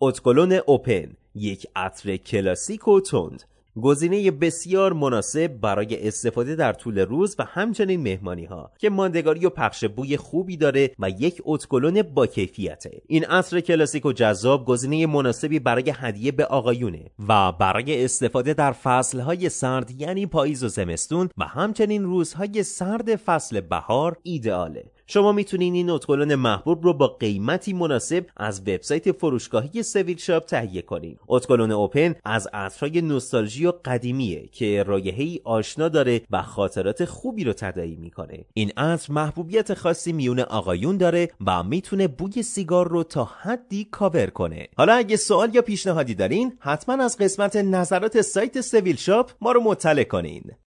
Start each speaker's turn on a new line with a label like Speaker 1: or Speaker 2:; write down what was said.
Speaker 1: اتکلون اوپن، یک عطر کلاسیک و تند، گزینه بسیار مناسب برای استفاده در طول روز و همچنین مهمانی ها که ماندگاری و پخش بوی خوبی داره و یک اتکلون با کیفیته. این عطر کلاسیک و جذاب گزینه مناسبی برای هدیه به آقایونه و برای استفاده در فصلهای سرد یعنی پاییز و زمستون و همچنین روزهای سرد فصل بهار ایدئاله. شما میتونین این اتکلون محبوب رو با قیمتی مناسب از وبسایت فروشگاهی سویل شاپ تهیه کنین. اتکلون اوپن از عطرهای نوستالژی و قدیمیه که رایحه‌ای آشنا داره و خاطرات خوبی رو تداعی میکنه. این عطر محبوبیت خاصی میون آقایون داره و میتونه بوی سیگار رو تا حدی کاور کنه. حالا اگه سوال یا پیشنهادی دارین حتما از قسمت نظرات سایت سویل شاپ ما رو مطلع کنین.